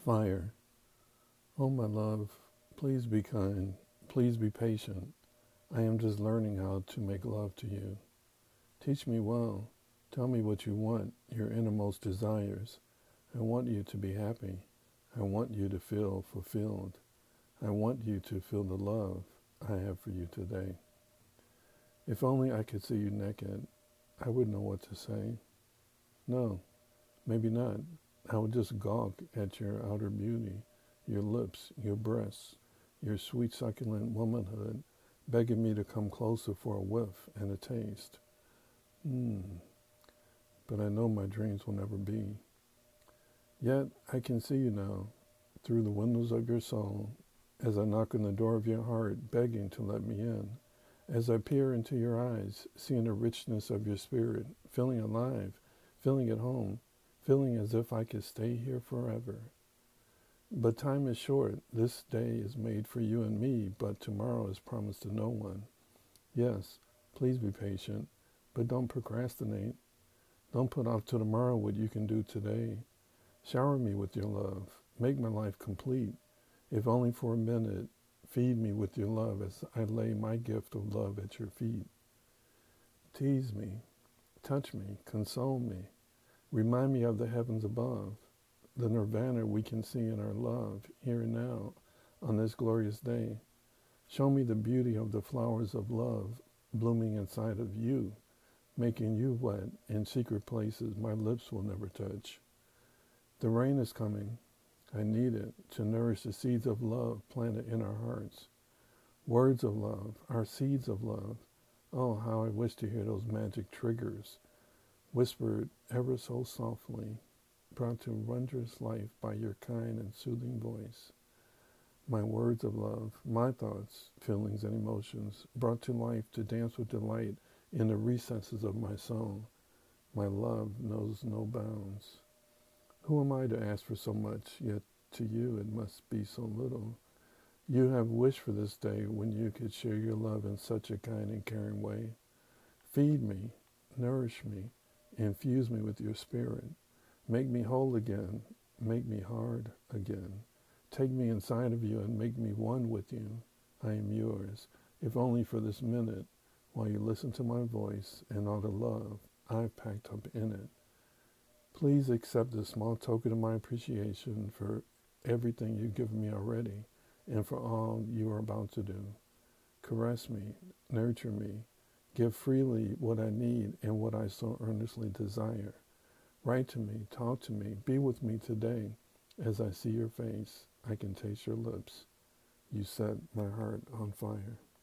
Fire. Oh, my love, please be kind. Please be patient. I am just learning how to make love to you. Teach me well. Tell me what you want, your innermost desires. I want you to be happy. I want you to feel fulfilled. I want you to feel the love I have for you today. If only I could see you naked, I would know what to say. No, maybe not. I would just gawk at your outer beauty, your lips, your breasts, your sweet succulent womanhood, begging me to come closer for a whiff and a taste. But I know my dreams will never be. Yet I can see you now, through the windows of your soul, as I knock on the door of your heart, begging to let me in, as I peer into your eyes, seeing the richness of your spirit, feeling alive, feeling at home, feeling as if I could stay here forever. But time is short. This day is made for you and me, but tomorrow is promised to no one. Yes, please be patient, but don't procrastinate. Don't put off till tomorrow what you can do today. Shower me with your love. Make my life complete, if only for a minute. Feed me with your love as I lay my gift of love at your feet. Tease me, touch me, console me. Remind me of the heavens above, the nirvana we can see in our love, here and now, on this glorious day. Show me the beauty of the flowers of love blooming inside of you, making you wet in secret places my lips will never touch. The rain is coming. I need it to nourish the seeds of love planted in our hearts. Words of love, our seeds of love. Oh, how I wish to hear those magic triggers, whispered ever so softly, brought to wondrous life by your kind and soothing voice. My words of love, my thoughts, feelings, and emotions, brought to life to dance with delight in the recesses of my soul. My love knows no bounds. Who am I to ask for so much, yet to you it must be so little? You have wished for this day when you could share your love in such a kind and caring way. Feed me, nourish me, infuse me with your spirit. Make me whole again, make me hard again. Take me inside of you and make me one with you. I am yours, if only for this minute, while you listen to my voice and all the love I've packed up in it. Please accept this small token of my appreciation for everything you've given me already and for all you are about to do. Caress me, nurture me, give freely what I need and what I so earnestly desire. Write to me, talk to me, be with me today. As I see your face, I can taste your lips. You set my heart on fire.